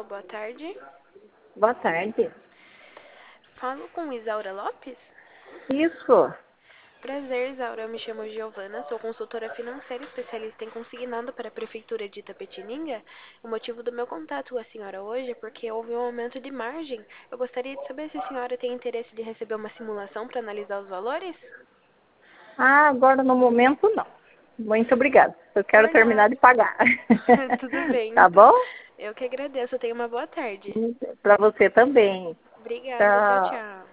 Alô, boa tarde. Boa tarde. Falo com Isaura Lopes? Isso. Prazer, Isaura. Eu me chamo Giovana, sou consultora financeira especialista em consignado para a Prefeitura de Itapetininga. O motivo do meu contato com a senhora hoje é porque houve um aumento de margem. Eu gostaria de saber se a senhora tem interesse de receber uma simulação para analisar os valores? Ah, agora no momento não. Muito obrigada. Eu quero Por terminar nada. de pagar. Tudo bem, Tá então. bom? Eu que agradeço. Tenha uma boa tarde. Para você também. Obrigada. Tchau, Tchau. tchau.